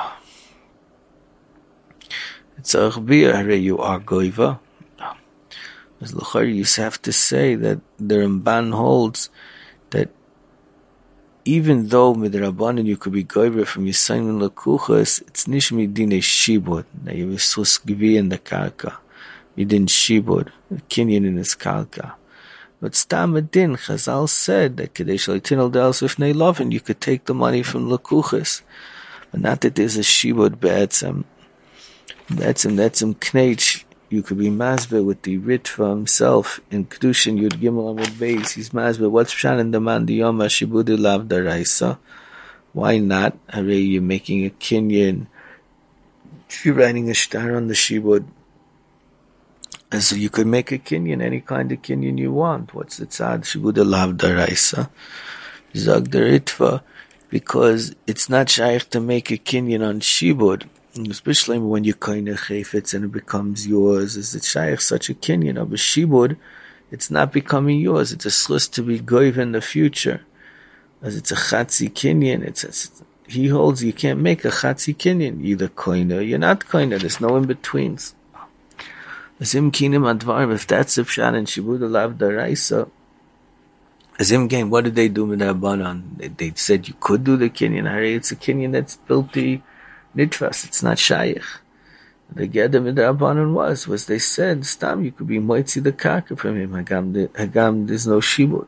It's a chbir, hare you are goyva. As L'chari, you have to say that the Ramban holds that even though midrabanan you could be goyver from Yisayim Lekuchas, it's nish midine shibud. Now you sus gvi in the karka, midin shibud, kinyan in his karka. But stam adin, Chazal said that kadesh leitinal de'als if nei lovin, you could take the money from Lekuchas, but not that there's a shibud be'etzem. Be'etzem, be'etzem knech. You could be masber with the Ritva himself in Kedushin Yud Gimel Amud Beis. He's masber. What's pshan in the man the Yom Shibudu Lav Daraisa? Why not? Hare you're making a kinyan. You're writing a star on the shibud, and so you could make a kinyan, any kind of kinyan you want. What's the tzad Shibudu Lav Daraisa? Zag the Ritva, because it's not shaykh to make a kinyan on shibud. Especially when you kind of chayfetz and it becomes yours, is it shaykh such a kinyan of a shibud? It's not becoming yours. It's a slus to be goyv in the future, as it's a chatzi kinyan. It's a, he holds you can't make a chatzi kinyan, either koina or you're not koina. There's no in betweens. Azim kinim advar. If that's the pshat and shibud alav daraisa, azim game. What did they do with that banan? They, they said you could do the kinyan. Hare it's a kinyan that's built the nitras, it's not shaykh. The Gedem in the Rabbanon was, was they said, Stam, you could be moitzi the karka from him. Hagam, Hagam, there's no shibud.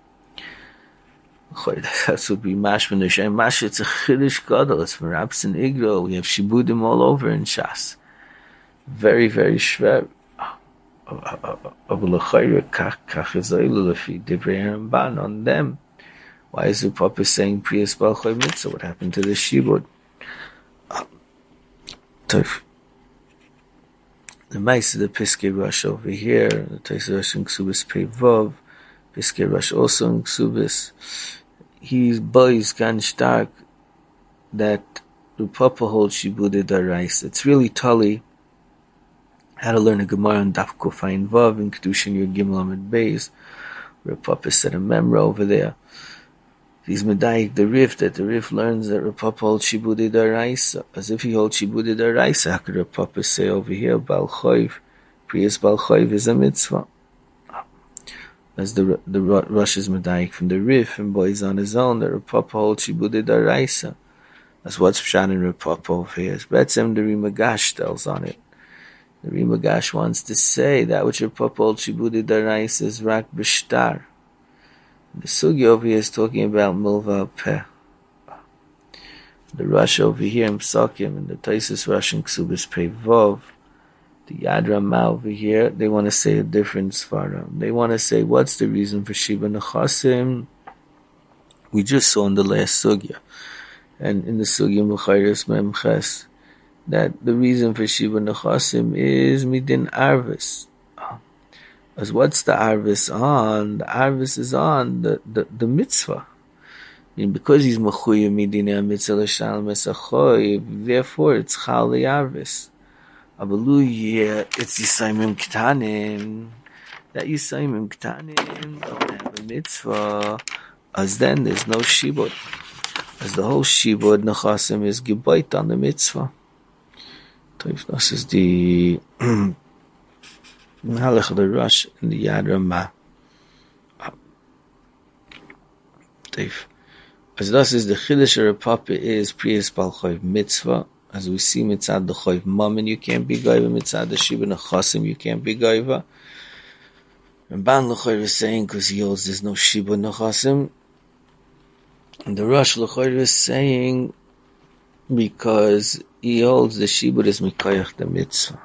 That would be mashman the shem. Mash, it's a chiddush gadol. It's from Rabbs and Igro. We have shibudim all over in Shas. Very, very shver. Of l'chayre kach kachizoylu lefi divrei Ramban on them. Why is the Papa saying priyas balchoy mitzvah? What happened to the shibud? Tough. The mice of the Piskei Rosh over here, the Tais Rosh in Ksubis Pei Vov, Piskei Rosh also in Ksubis. He boys gan stark that the Papa holds Shibuda Darais. It's really Tully how to learn a Gemara on Daf Kofayin Vov in Kedushin Yud Gimel Amid Beis, where Papa said a memra over there. He's medayik the Rif, that the Rif learns that Rav Papa holds Shibuda Daraisa. As if he holds Shibuda Daraisa, how could Rav Papa say over here, Bal Choiv, Priyas Bal Choiv is a mitzvah? As the the Rosh is medayik from the Rif, and boys on his own, that Rav Papa holds Shibuda Daraisa. That's what's Pshat in Reb Papa over here. Betzem the Rimagash tells on it. The Rimagash wants to say that which Reb Papa Ol Shibudi Darais is Rak B'Shtar. The Sugi over here is talking about Milva Peh. The Rush over here in Psakim, and the Taisus Rush in Ksubis Pei Vov, the Yad Ramah over here, they want to say a different Svaram. They want to say, what's the reason for Shiba Nechasim? We just saw in the last Sugya, and in the Sugya Mechayres Memches, that the reason for Shiba Nechasim is Midin Arvis. As what's the Arvis on? The Arvis is on the, the, the mitzvah. I mean, because he's Mechuya Midina Mitzvah L'Shalom Esachoy, therefore it's Chal Arvis. Abaluya, it's Yisayimim K'tanim. That Yisayimim K'tanim don't have a mitzvah. As then there's no Shibud. As the whole Shibud Nechasim is Gebayt on the mitzvah. This is the Halach of the Rush in the Yad Ramah. As thus is the Chiddush of Papa is Priyas Bal Chayv Mitzvah. As we see mitzad the Chayv Mammon you can't be Gaiva, mitzad the Shiba Nechasim you can't be Gaiva. And Ban L'Chayv is saying because he holds there's no Shiba Nechasim. And the Rush L'Chayv is saying because he holds the Shiba is Mikayach the Mitzvah.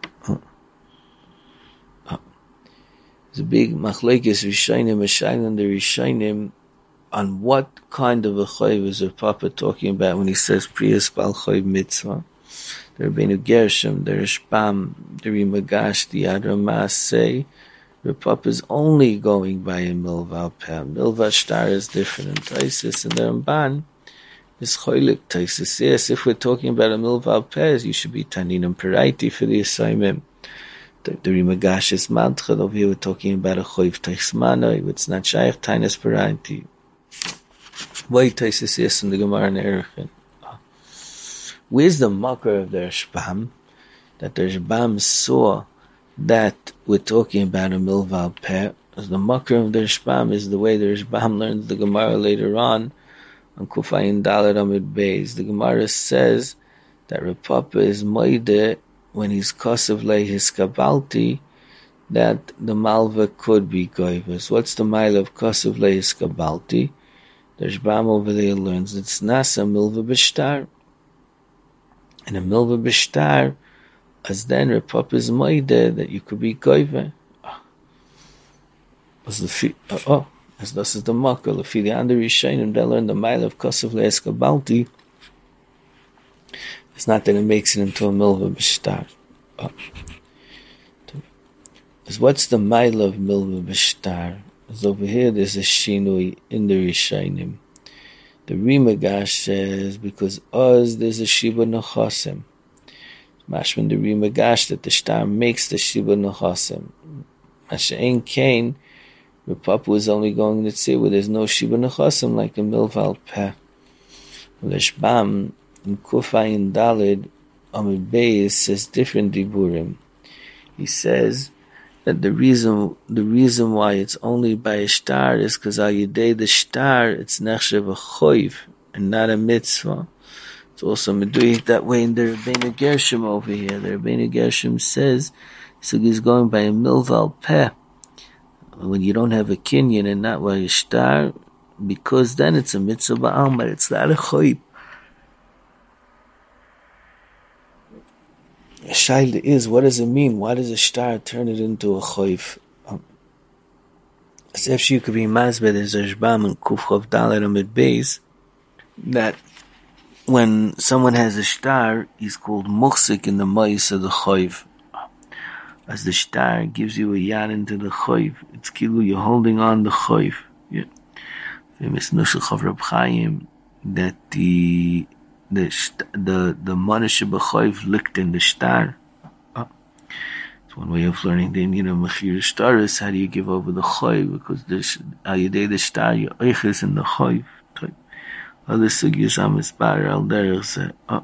There's a big machlekes Rishayim Meshayim the Rishayim on what kind of a chayv is Rav Papa talking about when he says Priyas Bal Chayv Mitzvah. The Rabbeinu Gershom, the Rishbam, the Rimagash, the Yad Ramah say Rav Papa is only going by a Milva Peh. Milva Shtar is different in Taisis, and the Ramban is Choylik Taisis. Yes, if we're talking about a Milva Peh, you should be Taninam Peraiti for the assignment. The, the Rimagash is Mantchad. Over here we're talking about a Chayv Taismanoi, it's not Shaykh Tainus Peraiti. Why Taisis yes in the Gemara and Erechin? Where's the makar of the Rishbam? That the Rishbam saw that we're talking about a Milva Peh. As the makar of the Rishbam is the way the Rishbam learns the Gemara later on on Kufayin Dalet Amid Beis. The Gemara says that Rav Papa is Moide when he's Kosev Lei his Kabalti that the Malva could be Goivas. What's the mile of Kosev Lei his Kabalti? The Rishbam over there learns it's Nasa Milva B'Shtar. And a Milva B'Shtar, as then Rav Papa is Moide that you could be Goiva. As the fi- oh, oh, as this is the Makar, the Fili Ander Yishayim, they learn the mile of Kosev Lei his Kabalti. It's not that it makes it into a Milva B'Shtar. Oh. As what's the mile of Milva B'Shtar? As over here there's a Shinui in the Rishayim. The Rimagash says because Oz there's a Shiba Nechasim. Mashman the Rimagash that the Shtar makes the Shiba Nechasim. Masha'en Kain, the Papa was only going to say where there's no Shiba Nechasim like a Milval Peh. The Shbam in Kufayin Dalid Amid Beis says different Diburim. He says that the reason the reason why it's only by a shtar is because al yedei the shtar it's nechshev a choiv and not a mitzvah. It's also meduyik that way in the Rabbeinu Gershom over here. The Rabbeinu Gershom says so he's going by a milval peh when you don't have a kinyan and not by a shtar because then it's a mitzvah ba'al but it's not a choiv. A shaila is, what does it mean? Why does a shtar turn it into a choif? Um, as if you could be mazbed as a Rishbam and Kufchav Dalet Amid Beis, that when someone has a shtar, he's called muchsik in the ma'is of the choif. As the shtar gives you a yad into the choif, it's kilu, you're holding on the choif. Yeah. Famous Nushach of Reb Chaim, that the The the the Manish B'Chayv licked in the shtar. Oh. It's one way of learning the Indian of Mechir Shtaris. How do you give over the Chayv? Because the Ayidei the shtar, your Eich is in the Chayv. Other Sugyas Amisbar al Derech say, oh.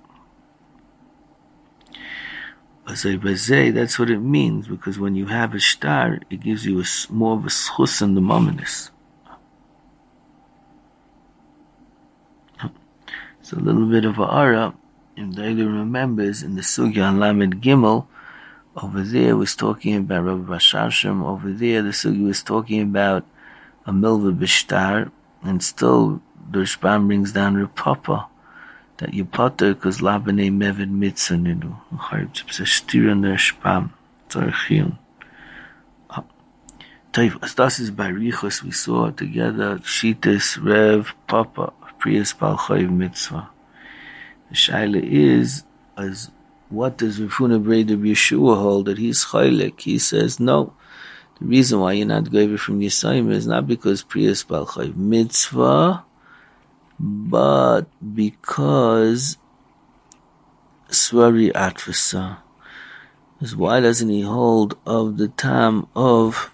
That's what it means, because when you have a shtar, it gives you a, more of a schus in the mominus. So a little bit of a ara. If Daily remembers in the Sugya on Lamed Gimel, over there was talking about Rabbi Basharshem. Over there, the Sugya was talking about a milva b'shtar, and still the Rishbam brings down Reb Papa that you potter because labane meved mitzvah nidu. It's a steer on the Rishbam. It's a chiyun. As das is by Richos, we saw together Shitas, Rev, Papa, Priyas Bal Chayiv Mitzvah. The Shaila is, as what does Rav Huna Breder Yeshua hold that he's Chaylik? He says, no. The reason why you're not going from Yisayim is not because Priyas Bal Chayiv Mitzvah, but because Swari Atvasa. Why doesn't he hold of the time of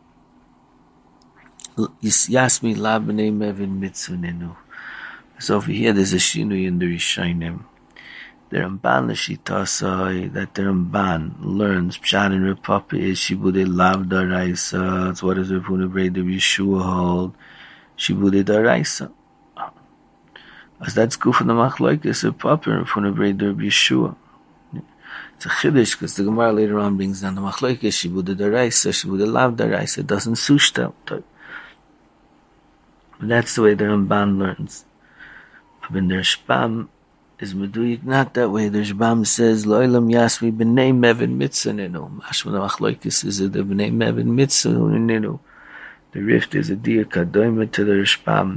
Yasmi Labane Mevin Mitzunenu? So over here there's a shinui in the Rishonim. The Ramban L'Shitasai, that the Ramban learns Pshat and Reb Papa is Shibude Lav Daraisa. It's what does Rav Huna Breder Yeshua hold? Shibude Daraisa. As that's good for the Machlokes Reb Papa and Rav Huna Breder Yeshua. It's a chiddush because the Gemara later on brings down the Machlokes Shibude Daraisa, Shibude Lav Daraisa. It doesn't sushta. That's the way the Ramban learns. When the Rishbam is meduyik not that way. The Rishbam says, Lo'ilam Yasmi b'nei mevin mitzuninu. Mashma the Machlokes is the b'nei mevin mitzuninu. The rift is a diya kadoima to the Rishbam.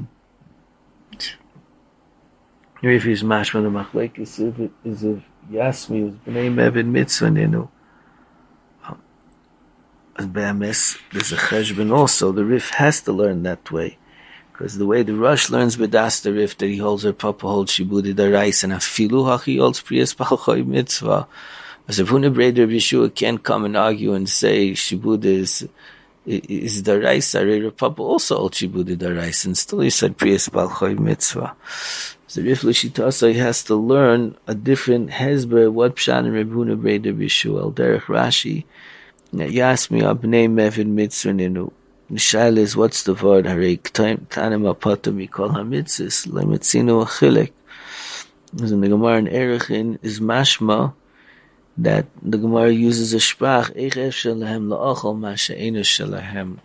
The rift is mashma the Machlokes is if Yasmi is b'nei mevin mitzuninu. As Be'ames, there's a cheshbon also. The rift has to learn that way. Because the way the Rosh learns B'das the Rif, that he holds her Papa holds Shibudi Darais, and Afilu Hachi holds Priyas Bal Chayiv Mitzvah. As if Huna Breder Yeshua can't come and argue and say Shibudi is is Darais, Her Papa also holds Shibudi Darais, and still he said Priyas Bal Chayiv Mitzvah. So Rif L'Shitasa has to learn a different hezber, what Pshat and Reb Huna Breder Yeshua, Al Derech Rashi, Yasmi Abnei Mevin Mitzvah Ninu. The shaila is, what's the word? Harei tanim apata mikol hamitzis lemitzinu achilek. As in the Gemara in Erechin is mashma that the Gemara uses a sprach eich efshel lahem la'achol ma she'enu shelahem.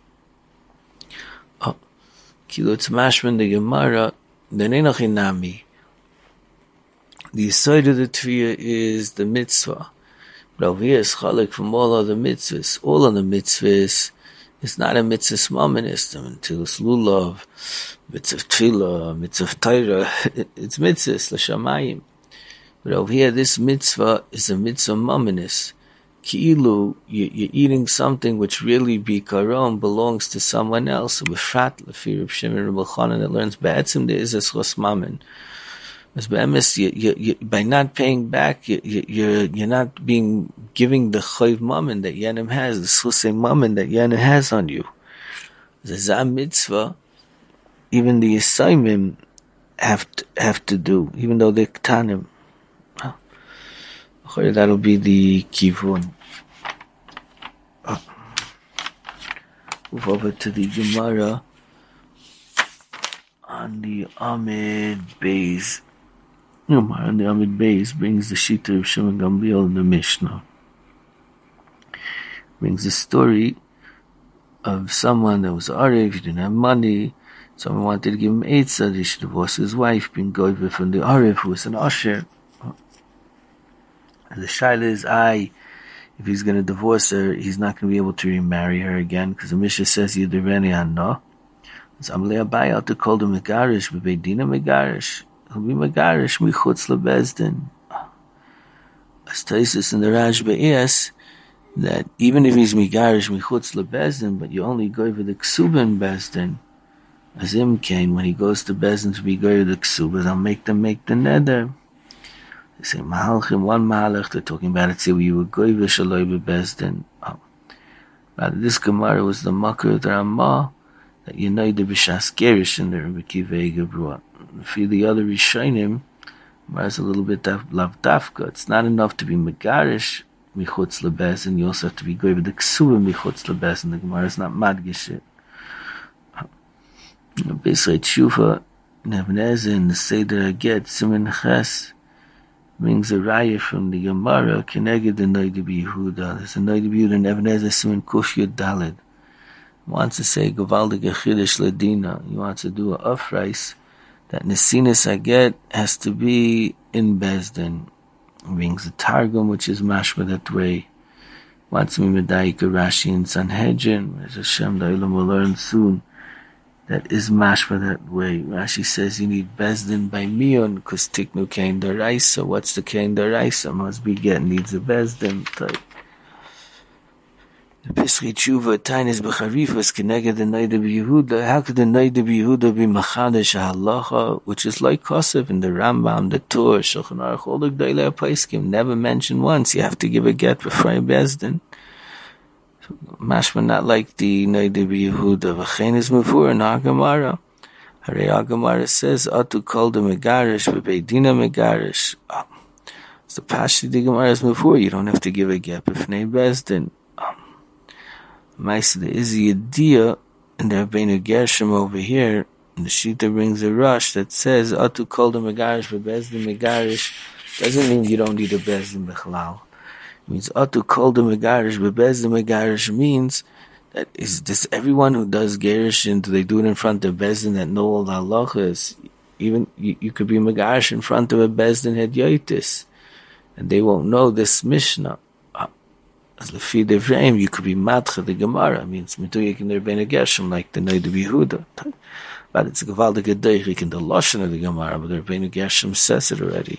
Oh, kilo it's mashma in the Gemara denenach inami. The side of the tviyah is the mitzvah, but over here is chalek from all other mitzvahs. All of the mitzvahs. It's not a mitzvah mominism until it's lulav, mitzvah tefillah, mitzvah taira. It's mitzvahs l'shamayim. But over here, this mitzvah is a mitzvah mominis. Ki'ilu, you're eating something which really bikaron belongs to someone else. B'frat l'fi Reb Shimon Reb Elchanan that learns ba'etzim there is a schos mamin. As b'emes, you, you, you, by not paying back, you, you, you're you're not being giving the chayv mammon that Yanim has, the schusay mammon that Yanim has on you. The zam mitzvah, even the Yisayimim have to, have to do, even though they're ktanim. Oh. That'll be the kivun. Oh. Move over to the Gemara on the Amid Beis. Gemara on the Amid Beis brings the Shita of Shimon Gamliel in the Mishnah. Brings the story of someone that was Arev, he didn't have money, someone wanted to give him Eitzah, he should divorce his wife, being goyve from the Arev, who was an Asher. And the Shaila is, I, if he's going to divorce her, he's not going to be able to remarry her again, because the Mishnah says, Yudureni Anna. So I'm lay Abai out to call the Megarish, Bebeidina Megarish. He'll be Megarish, Michutz Lebezdin. As Taisus in the Rashba is, that even if he's Megarish, Michutz Lebezdin, but you only go over the Ksubin Bezdin, as him came, when he goes to Bezdin to be go over the Ksubas, I'll make them make the neder. They say, Mahalchim, one Mahalach, they're talking about it, say, well, you were go over Shaloi Bezdin. Oh. But this Gemara was the Makar of the Ramah, that you know the B'shas Gerish in the Rebbe Kiva Egebrua. For the other Rishonim, there's a little bit of Lavdafka. It's not enough to be Megarish, Michutz Lebezin, you also have to be going with the Ksuba Michutz Lebezin. The Gemara is not Madgish it. Basically, Tshuva in Ibn Ezra, in the Seder Aget, Siman Ches, brings a raya from the Gemara, Keneged the Noida B'Yehuda. There's a Noida B'Yehuda in Ibn Ezra, Siman Kuf Yud Daled. He wants to say, Gavaldig Achidish Ladina. He wants to do a Ufreis, that Nesinas Aget has to be in Bezdin. He brings a Targum, which is mashma that way. Wants me Medayik Rashi in Sanhedrin, as Hashem the Ilam will learn soon, that is mashma that way. Rashi says you need Bezdin by Mion, because Tiknu Kain Daraisa. What's the Kain Daraisa? Must be get needs a Bezdin type. The Pischei Tshuva Tainis B'Charifas Keneged the Noida B'Yehuda. How could the Noida B'Yehuda be Machadesh HaHalacha, which is like Kosev in the Rambam, the Tur, Shulchan Aruch, all the Gdolei HaPoskim, never mentioned once. You have to give a get before Bezdin. Mashma not like the Noida B'Yehuda. V'chein is Mavur in HaGemara. Harei HaGemara says, Atu kol de Megarish v'Beidina Megarish. It's the Pashti the Gemara is Mavur. You don't have to give a get before Bezdin. Maisa, there is a Yediyah in the Rabbeinu Gershom over here, and the Shita brings a rush that says, Atu kol de Megarish v'Bezdin Megarish, doesn't mean you don't need a Bezdin B'chalal. It means Atu kol de Megarish v'Bezdin Megarish means that is this everyone who does Gerishin, do they do it in front of Bezdin that know all the halachas? Even you, you could be Megarish in front of a Bezdin Hed Yoitis, and they won't know this Mishnah. As the feed of Reim, you could be Matcha the Gemara. Means Metuik in the Rebbeinu Gershom, like the Noida B'Yehuda. But it's a Gavaldig Adeich in the Lashon of the Gemara, but the Rebbeinu Gershom says it already.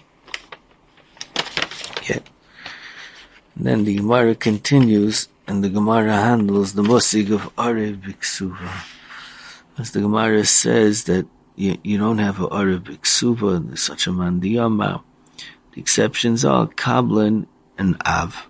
Yeah. And then the Gemara continues, and the Gemara handles the Mosig of Arev B'Ksuva. As the Gemara says that you, you don't have an Arev B'Ksuva, there's such a Mandiyama. The exceptions are Kablan and Av.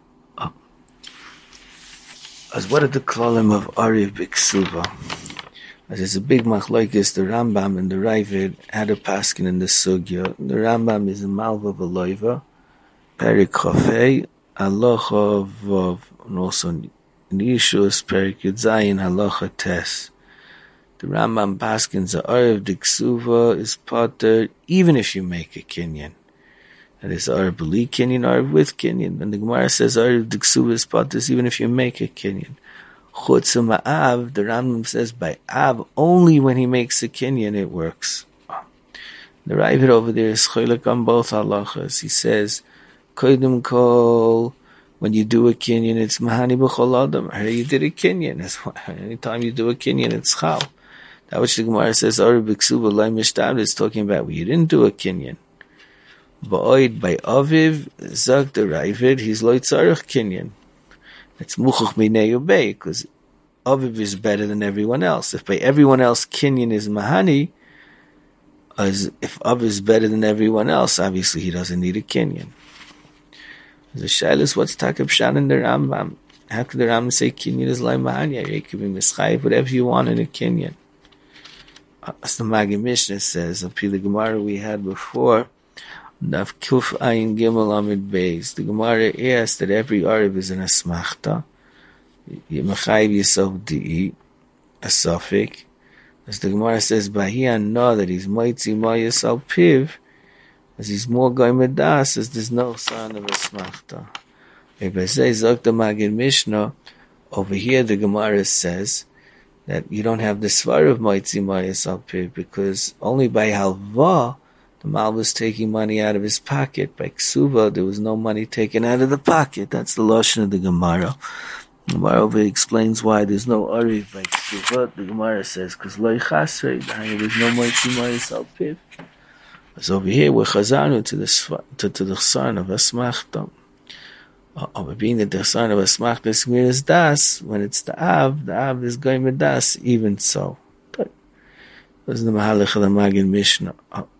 As what are the klalim of Arev B'Ksuva? As it's a big machlokes, the Rambam and the Ravid had a paskin in the sugya. The Rambam is a Malva V'Loiva, Perik Chafei, Halacha Vav, and also in Yishus, Perik Yudzayin, Halacha Tes. The Rambam paskins the Arev B'Ksuva is potter, even if you make a kinyan. That is Arev B'li Kinyan, Arev with Kinyan. And the Gemara says Arev B'Ksuva is potters even if you make a Kinyan. Chutz Ma'av, the Rambam says by Av, only when he makes a Kinyan it works. The Ravid over there is Choylek on both halachas. He says, Koydem Kol, when you do a Kinyan, it's Mahani B'chol Adam. Here you did a Kinyan. That's why, anytime you do a Kinyan, it's Chal. That which the Gemara says Arev B'Ksuva, Lai Mishtab, is talking about when you didn't do a Kinyan. Ba'oid by Aviv, Zag the Ravid, he's loy tzarech kinyan. It's muchach minei ubei, because Aviv is better than everyone else. If by everyone else kinyan is mahani, as if Aviv is better than everyone else, obviously he doesn't need a kinyan. The shaila, what's takab shan in the Rambam? How could the Rambam say kinyan is loy mahani? You could be mischayiv, whatever you want in a kinyan. As the Maggid Mishnah says, a Pili Gemara we had before, Daf Kuf Ayin Gimel Amid Beis. The Gemara asks that every Arev is an Asmachta. Yemechayiv Yisov Di'i, a suffix. As the Gemara says, Bahian know that he's Moitzi Moyes Al Piv, as he's more Goy Das, as there's no sign of Asmachta. If I say Zok the Maggid Mishnah, over here the Gemara says that you don't have the Svar of Moitzi Moyes Al Piv, because only by Halva the Mal was taking money out of his pocket. By Ksuva, there was no money taken out of the pocket. That's the Lashon of the Gemara. The Gemara over explains why there's no Arev by Ksuva. The Gemara says, because Loi Chasrei, there's no Moitzi Moyes Al Piv. So over here, we're Chazanu to the, to, to the Chsan of Asmachta. Or being that the Chsan of Asmachta is Gemiras Das, when it's the Av, the Av is going with Das, even so. But this is the Mahalach of the Maggid Mishnah.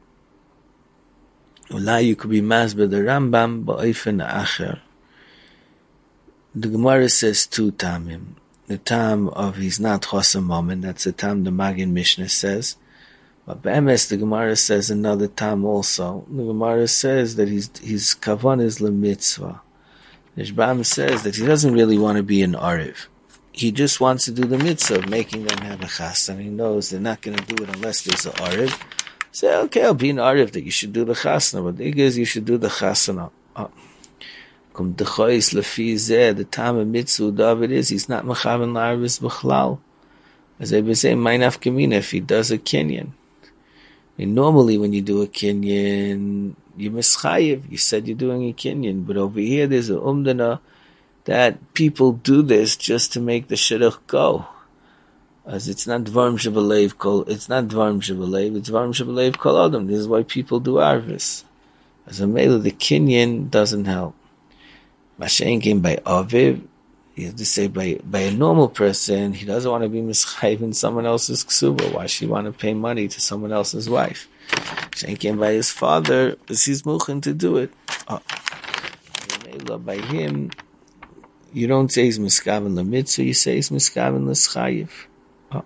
Ulai you could be masbeh the Rambam ba'ofen acher. The Gemara says two tamim. The tam of he's not chosam moment, that's the tam the Maggid Mishnah says. But be'emes the Gemara says another tam also. The Gemara says that he's his kavan is lemitzvah. The Shbam says that he doesn't really want to be an Arev. He just wants to do the mitzvah of making them have a chas, and he knows they're not going to do it unless there's an Arev. Say, okay, I'll be an Arif that you should do the chasna, but the thing is, you should do the chasna. Kum dechois lefi zeh, the time of mitzvah David is, he's not mechaven la'arvis b'chlal. As I was saying, my nafkamina, if he does a kinyan. I mean, normally when you do a kinyan, you mischayiv, you said you're doing a kinyan, but over here there's a umdana that people do this just to make the shidduch go. As it's not dvarim shebelev kol, it's not dvarim shebelev, it's dvarim shebelev kol adam. This is why people do arvis. As a mele, the kinyan doesn't help. Mashen came by aviv. You have to say by by a normal person, he doesn't want to be mischayiv in someone else's ksuba. Why should he want to pay money to someone else's wife? Mashen came by his father, because he's muchen to do it. Oh. By him, you don't say he's miskaven l'mitzvah, you say he's miskaven l'schayiv. Oh.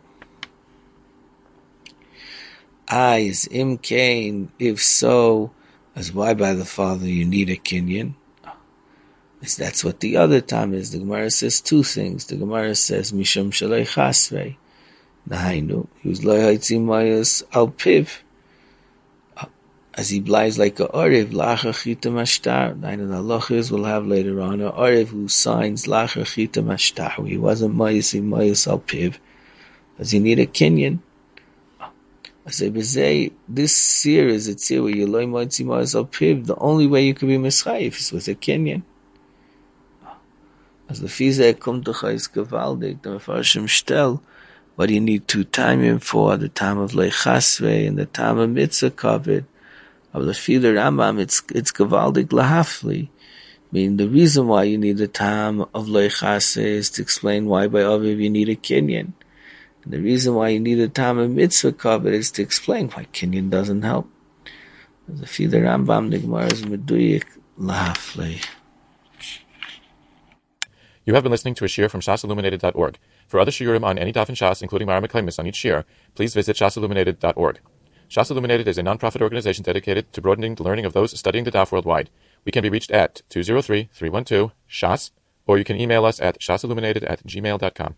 Ah, is im kain, if so, as why by the father you need a kinyan? That's what the other time is. The Gemara says two things. The Gemara says, Mishum Shalei Chasrei. Nahainu. He was Loi Haitzi Mayas Al Piv. As he blies like a Orev, Lacha Chita Mashtar. Nahainu, the halachas will have later on a Orev who signs Lacha Chita Mashtar. He wasn't Mayas in Mayas Al Piv. Does he need a kinyan? I say, Bezei, this seer is a seer where you Loi Haitzi Mayas Al Piv. The only way you can be Mischayiv is with a kinyan. As the Fiza kommt doch als gewaltig, the Mefarshim stel, what do you need two timing for? The time of Leichasve and the time of Mitzvah covered. Of the Fiza Rambam, it's it's gewaltig lahafli. I mean, the reason why you need the time of Leichasve is to explain why by Aviv you need a kinyan. And the reason why you need the time of Mitzvah covered is to explain why kinyan doesn't help. As the Fiza Rambam, the Gemara is meduyik lahafli. You have been listening to a shiur from shas illuminated dot org. For other shiurim on any daf in Shas, including Mara Mekaymis on each shiur, please visit shas illuminated dot org. Shas Illuminated is a non-profit organization dedicated to broadening the learning of those studying the daf worldwide. We can be reached at two zero three, three one two, shas, or you can email us at shasilluminated at gmail dot com.